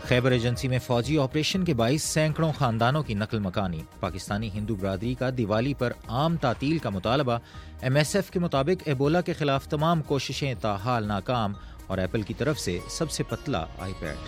خیبر agency میں فوجی operation کے باعث سینکڑوں خاندانوں کی نقل مکانی. پاکستانی ہندو برادری کا دیوالی پر عام تعطیل کا مطالبہ. MSF کے مطابق ایبولا کے خلاف تمام کوششیں تاحال ناکام. اور ایپل کی طرف سے سب سے پتلا آئی پیڈ.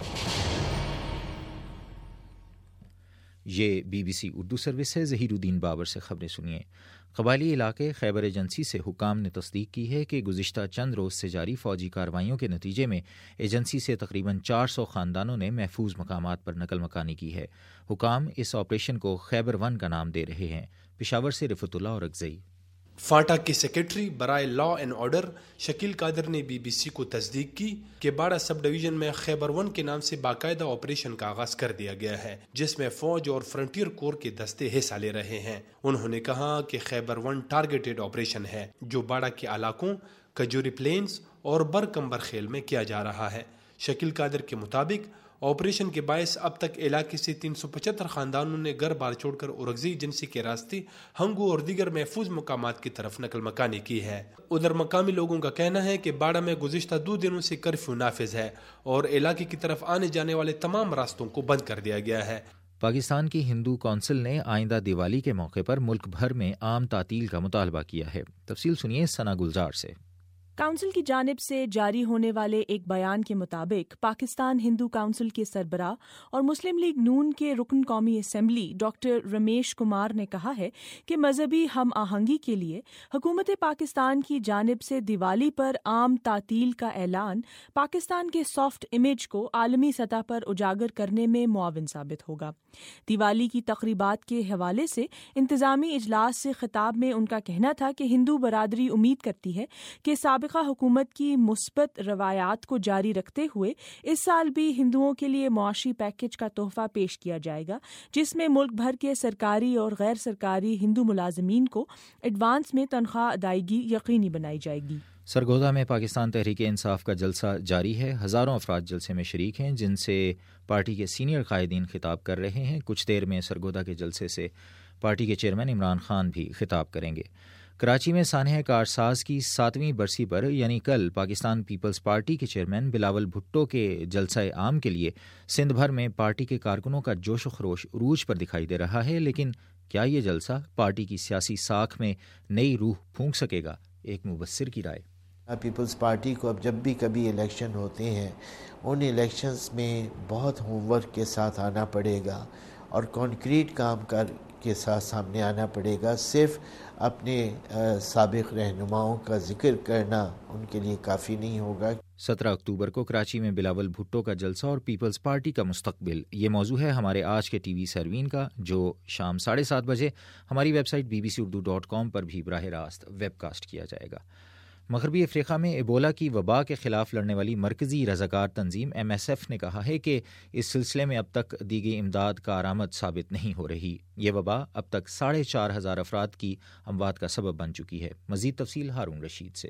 یہ BBC اردو سروس ہے. ظہیر الدین بابر سے خبریں سنیے. قبائلی علاقے خیبر ایجنسی سے حکام نے تصدیق کی ہے کہ گزشتہ چند روز سے جاری فوجی کارروائیوں کے نتیجے میں ایجنسی سے تقریباً 400 خاندانوں نے محفوظ مقامات پر نقل مکانی کی ہے. حکام اس آپریشن کو خیبر 1 کا نام دے رہے ہیں. پشاور سے رفعت اللہ اورگزئی. فاٹا کے سیکرٹری برائے law and order Shakeel Qadir نے BBC کو تصدیق کی کہ باڑہ سب ڈویژن میں خیبر 1 کے نام سے باقاعدہ آپریشن کا آغاز کر دیا گیا ہے، جس میں فوج اور فرنٹیئر کور کے دستے حصہ لے رہے ہیں. انہوں نے کہا کہ خیبر 1 ٹارگیٹڈ آپریشن ہے جو باڑہ کے علاقوں، کجوری پلینز اور برکمبر خیل میں کیا جا رہا ہے. شکیل قادر کے مطابق آپریشن کے باعث اب تک علاقے سے 375 خاندانوں نے گھر بار چھوڑ کر اورگزئی ایجنسی کے راستے ہنگو اور دیگر محفوظ مقامات کی طرف نقل مکانی کی ہے. ادھر مقامی لوگوں کا کہنا ہے کہ باڑہ میں گزشتہ 2 دنوں سے کرفیو نافذ ہے اور علاقے کی طرف آنے جانے والے تمام راستوں کو بند کر دیا گیا ہے. پاکستان کی ہندو کونسل نے آئندہ دیوالی کے موقع پر ملک بھر میں عام تعطیل کا مطالبہ کیا ہے. تفصیل سنیے ثنا گلزار سے. کونسل کی جانب سے جاری ہونے والے ایک بیان کے مطابق پاکستان ہندو کونسل کے سربراہ اور مسلم لیگ نون کے رکن قومی اسمبلی ڈاکٹر رمیش کمار نے کہا ہے کہ مذہبی ہم آہنگی کے لیے حکومت پاکستان کی جانب سے دیوالی پر عام تعطیل کا اعلان پاکستان کے سافٹ امیج کو عالمی سطح پر اجاگر کرنے میں معاون ثابت ہوگا. دیوالی کی تقریبات کے حوالے سے انتظامی اجلاس سے خطاب میں ان کا کہنا تھا کہ ہندو برادری امید کرتی ہے کہ سابقہ حکومت کی مثبت روایات کو جاری رکھتے ہوئے اس سال بھی ہندوؤں کے لیے معاشی پیکج کا تحفہ پیش کیا جائے گا، جس میں ملک بھر کے سرکاری اور غیر سرکاری ہندو ملازمین کو ایڈوانس میں تنخواہ ادائیگی یقینی بنائی جائے گی. سرگودا میں پاکستان تحریک انصاف کا جلسہ جاری ہے. ہزاروں افراد جلسے میں شریک ہیں، جن سے پارٹی کے سینئر قائدین خطاب کر رہے ہیں. کچھ دیر میں سرگودا کے جلسے سے پارٹی کے چیئرمین عمران خان بھی خطاب کریں گے. کراچی میں سانحہ کارساز کی 7ویں برسی پر یعنی کل پاکستان پیپلز پارٹی کے چیئرمین بلاول بھٹو کے جلسہ عام کے لیے سندھ بھر میں پارٹی کے کارکنوں کا جوش و خروش عروج پر دکھائی دے رہا ہے. لیکن کیا یہ جلسہ پارٹی کی سیاسی ساکھ میں نئی روح پھونک سکے گا؟ ایک مبصر کی رائے. پیپلز پارٹی کو اب جب بھی کبھی الیکشن ہوتے ہیں ان الیکشنز میں بہت ہوم ورک کے ساتھ آنا پڑے گا اور کانکریٹ کام کے ساتھ سامنے آنا پڑے گا. صرف اپنے سابق رہنماؤں کا ذکر کرنا ان کے لیے کافی نہیں ہوگا. 17 اکتوبر کو کراچی میں بلاول بھٹو کا جلسہ اور پیپلز پارٹی کا مستقبل، یہ موضوع ہے ہمارے آج کے TV سروین کا، جو شام 7:30 بجے ہماری ویب سائٹ bbcurdu.com پر بھی براہ راست ویب کاسٹ کیا جائے گا. مغربی افریقہ میں ایبولا کی وبا کے خلاف لڑنے والی مرکزی رضاکار تنظیم MSF نے کہا ہے کہ اس سلسلے میں اب تک دی گئی امداد کارآمد ثابت نہیں ہو رہی. یہ وبا اب تک 4,500 افراد کی اموات کا سبب بن چکی ہے. مزید تفصیل ہارون رشید سے.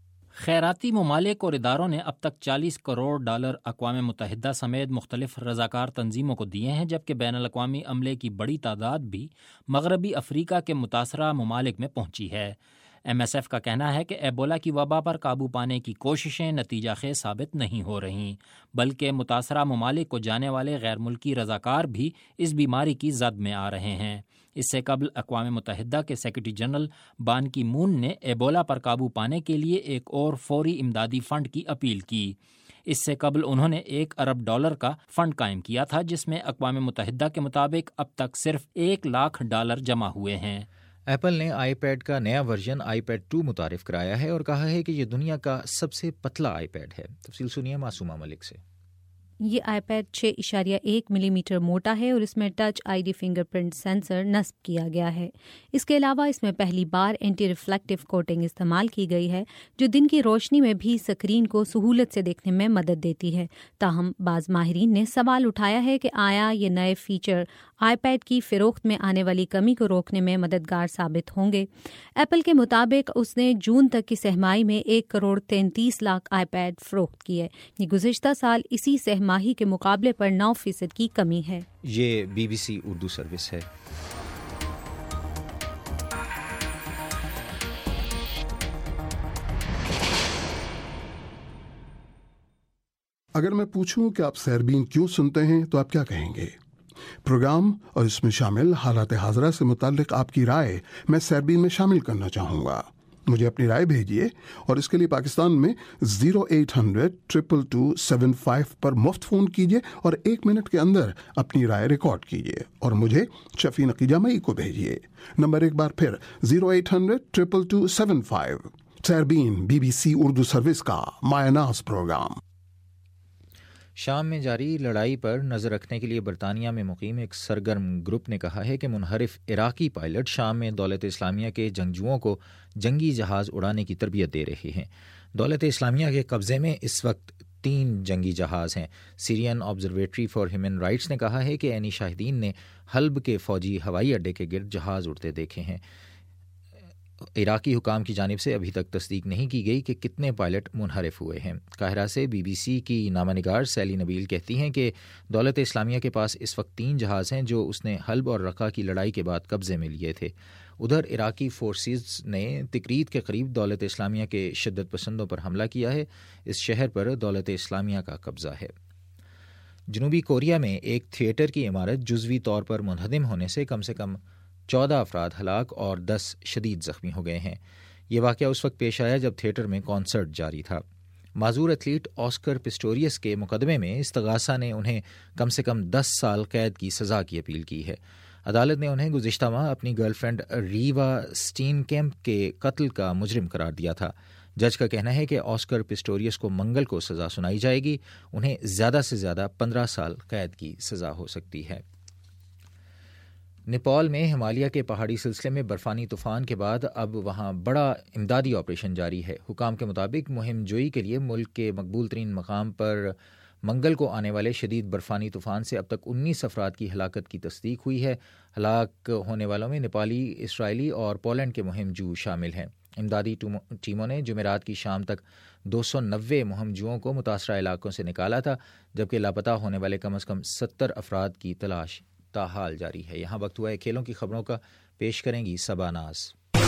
خیراتی ممالک اور اداروں نے اب تک $40 کروڑ اقوام متحدہ سمیت مختلف رضاکار تنظیموں کو دیے ہیں، جبکہ بین الاقوامی عملے کی بڑی تعداد بھی مغربی افریقہ کے متاثرہ ممالک میں پہنچی ہے. MSF کا کہنا ہے کہ ایبولا کی وبا پر قابو پانے کی کوششیں نتیجہ خیز ثابت نہیں ہو رہیں، بلکہ متاثرہ ممالک کو جانے والے غیر ملکی رضاکار بھی اس بیماری کی زد میں آ رہے ہیں. اس سے قبل اقوام متحدہ کے سیکرٹری جنرل بان کی مون نے ایبولا پر قابو پانے کے لیے ایک اور فوری امدادی فنڈ کی اپیل کی. اس سے قبل انہوں نے $1 ارب کا فنڈ قائم کیا تھا، جس میں اقوام متحدہ کے مطابق اب تک صرف $1 لاکھ جمع ہوئے ہیں. ایپل نے آئی پیڈ کا نیا ورژن iPad 2 متعارف کرایا ہے اور کہا ہے کہ یہ دنیا کا سب سے پتلا آئی پیڈ ہے. تفصیل سنیے معصومہ ملک سے. یہ iPad 6.1 ملی میٹر موٹا ہے اور اس میں touch ID fingerprint sensor نصب کیا گیا ہے. اس کے علاوہ اس میں پہلی بار اینٹی ریفلیکٹیو کوٹنگ استعمال کی گئی ہے جو دن کی روشنی میں بھی اسکرین کو سہولت سے دیکھنے میں مدد دیتی ہے. تاہم بعض ماہرین نے سوال اٹھایا ہے کہ آیا یہ نئے فیچر iPad کی فروخت میں آنے والی کمی کو روکنے میں مددگار ثابت ہوں گے. ایپل کے مطابق اس نے جون تک کی سہمائی میں 1.33 کروڑ iPad فروخت کی ہے. یہ گزشتہ سال اسی سہمائی کے مقابلے پر 9% کی کمی ہے. یہ BBC اردو سروس ہے. اگر میں پوچھوں کہ آپ سیربین کیوں سنتے ہیں تو آپ کیا کہیں گے؟ پروگرام اور اس میں شامل حالات حاضرہ سے متعلق آپ کی رائے میں سیربین میں شامل کرنا چاہوں گا. مجھے اپنی رائے بھیجیے اور اس کے لیے پاکستان میں 0800-222-75 پر مفت فون کیجیے اور 1 منٹ کے اندر اپنی رائے ریکارڈ کیجیے اور مجھے شفیع نقی جامعی کو بھیجیے. نمبر ایک بار پھر 0800-222-75. سیربین BBC اردو سروس کا مایہ ناز پروگرام. شام میں جاری لڑائی پر نظر رکھنے کے لیے برطانیہ میں مقیم ایک سرگرم گروپ نے کہا ہے کہ منحرف عراقی پائلٹ شام میں دولت اسلامیہ کے جنگجوؤں کو جنگی جہاز اڑانے کی تربیت دے رہے ہیں. دولت اسلامیہ کے قبضے میں اس وقت 3 جنگی جہاز ہیں. Syrian observatory for human rights نے کہا ہے کہ عینی شاہدین نے حلب کے فوجی ہوائی اڈے کے گرد جہاز اڑتے دیکھے ہیں. عراقی حکام کی جانب سے ابھی تک تصدیق نہیں کی گئی کہ کتنے پائلٹ منحرف ہوئے ہیں. قاہرہ سے BBC کی نامہ نگار سیلی نبیل کہتی ہیں کہ دولت اسلامیہ کے پاس اس وقت 3 جہاز ہیں جو اس نے حلب اور رقہ کی لڑائی کے بعد قبضے میں لیے تھے. ادھر عراقی فورسز نے تکریت کے قریب دولت اسلامیہ کے شدت پسندوں پر حملہ کیا ہے. اس شہر پر دولت اسلامیہ کا قبضہ ہے. جنوبی کوریا میں ایک تھیٹر کی عمارت جزوی طور پر منہدم ہونے سے کم 14 افراد ہلاک اور 10 شدید زخمی ہو گئے ہیں. یہ واقعہ اس وقت پیش آیا جب تھیٹر میں کانسرٹ جاری تھا. معذور ایتھلیٹ آسکر پسٹوریس کے مقدمے میں استغاثہ نے انہیں کم 10 سال قید کی سزا کی اپیل کی ہے. عدالت نے انہیں گزشتہ ماہ اپنی girlfriend Reeva Steenkamp کے قتل کا مجرم قرار دیا تھا. جج کا کہنا ہے کہ آسکر پسٹوریس کو منگل کو سزا سنائی جائے گی. انہیں زیادہ سے زیادہ 15 سال قید کی سزا ہو سکتی ہے. نیپال میں ہمالیہ کے پہاڑی سلسلے میں برفانی طوفان کے بعد اب وہاں بڑا امدادی آپریشن جاری ہے. حکام کے مطابق مہم جوئی کے لیے ملک کے مقبول ترین مقام پر منگل کو آنے والے شدید برفانی طوفان سے اب تک 19 افراد کی ہلاکت کی تصدیق ہوئی ہے. ہلاک ہونے والوں میں نیپالی، اسرائیلی اور پولینڈ کے مہم جو شامل ہیں. امدادی ٹیموں نے جمعرات کی شام تک 290 مہم جوؤں کو متاثرہ علاقوں سے نکالا تھا، جبکہ لاپتہ ہونے والے کم از کم 70 افراد کی تلاش تاحال جاری ہے. یہاں وقت ہوا ہے کھیلوں کی خبروں کا. پیش کریں گی صبا ناز.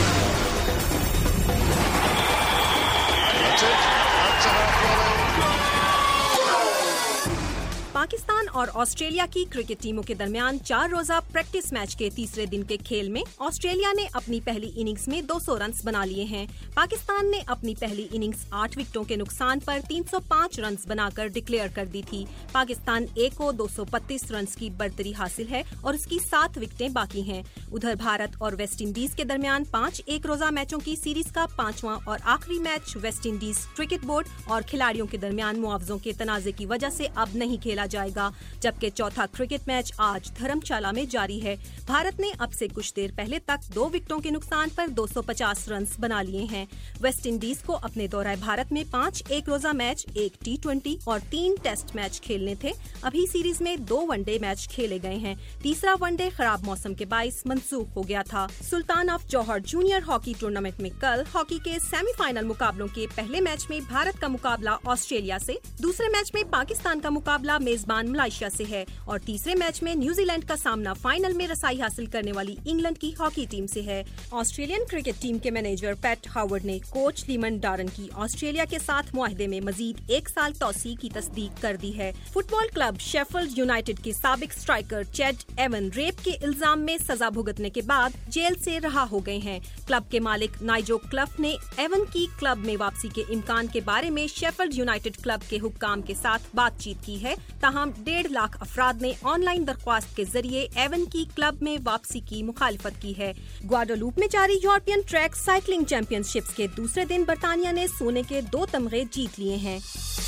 پاکستان اور آسٹریلیا کی کرکٹ ٹیموں کے درمیان 4 روزہ پریکٹس میچ کے تیسرے دن کے کھیل میں آسٹریلیا نے اپنی پہلی اننگز میں 200 رنز بنا لیے ہیں. پاکستان نے اپنی پہلی اننگز 8 وکٹوں کے نقصان پر 305 رنز بنا کر ڈکلیئر کر دی تھی. پاکستان اے کو 235 رنز کی برتری حاصل ہے اور اس کی 7 وکٹیں باقی ہیں. ادھر بھارت اور ویسٹ انڈیز کے درمیان 5 ایک روزہ میچوں کی سیریز کا 5واں اور آخری match West Indies cricket board اور کھلاڑیوں کے درمیان معاوضوں کے تنازع کی وجہ سے اب نہیں کھیلا جائے گا، جبکہ چوتھا کرکٹ میچ آج دھرمشالہ میں جاری ہے. بھارت نے اب سے کچھ دیر پہلے تک 2 وکٹوں کے نقصان پر 250 رنز بنا لیے ہیں. ویسٹ انڈیز کو اپنے دورہ بھارت میں 5 ایک روزہ میچ، 1 T20 اور 3 ٹیسٹ میچ کھیلنے تھے. ابھی سیریز میں 2 ون ڈے میچ کھیلے گئے ہیں. تیسرا ون ڈے خراب موسم کے باعث منسوخ ہو گیا تھا. Sultan of Johor junior hockey tournament میں کل ہاکی کے سیمی فائنل مقابلوں کے پہلے میچ میں بھارت کا مقابلہ آسٹریلیا سے، دوسرے میچ میں پاکستان کا مقابلہ میزبان ملائیشیا سے ہے اور تیسرے میچ میں نیوزی لینڈ کا سامنا فائنل میں رسائی حاصل کرنے والی انگلینڈ کی ہاکی ٹیم سے ہے. آسٹریلین کرکٹ ٹیم کے مینیجر پیٹ ہاورڈ نے کوچ لیمن ڈارن کی آسٹریلیا کے ساتھ معاہدے میں مزید 1 سال توسیع کی تصدیق کر دی ہے. Football club Sheffield United کے سابق اسٹرائکر چیڈ ایون ریپ کے الزام میں سزا بھگتنے کے بعد جیل سے رہا ہو گئے ہیں. کلب کے مالک نائجو کلف نے ایون کی کلب میں واپسی کے امکان کے بارے میں شیفلڈ یونائیٹڈ کلب کے حکام کے ساتھ بات چیت کی ہے. تاہم 1.5 لاکھ افراد نے آن لائن درخواست کے ذریعے ایون کی کلب میں واپسی کی مخالفت کی ہے. گواڈالوپ میں جاری European track cycling championships کے دوسرے دن برطانیہ نے سونے کے 2 تمغے جیت لیے ہیں.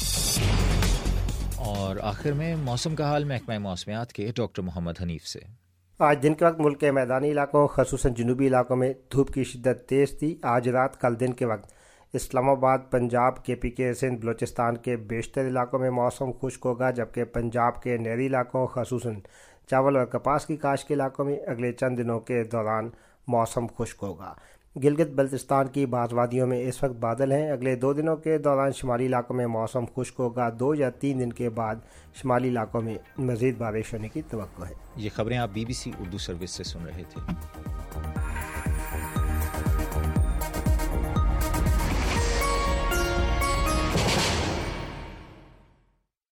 اور آخر میں موسم کا حال محکمہ موسمیات کے ڈاکٹر محمد حنیف سے. آج دن کے وقت ملک کے میدانی علاقوں خصوصاً جنوبی علاقوں میں دھوپ کی شدت تیز تھی. آج رات کل دن کے وقت اسلام آباد، پنجاب، KPK، سندھ، بلوچستان کے بیشتر علاقوں میں موسم خشک ہوگا، جبکہ پنجاب کے نہری علاقوں خصوصاً چاول اور کپاس کی کاشت کے علاقوں میں اگلے چند دنوں کے دوران موسم خشک ہوگا. گلگت بلتستان کی بعض وادیوں میں اس وقت بادل ہیں. اگلے 2 دنوں کے دوران شمالی علاقوں میں موسم خشک ہوگا. 2 یا 3 دن کے بعد شمالی علاقوں میں مزید بارش ہونے کی توقع ہے. یہ خبریں آپ BBC اردو سروس سے سن رہے تھے.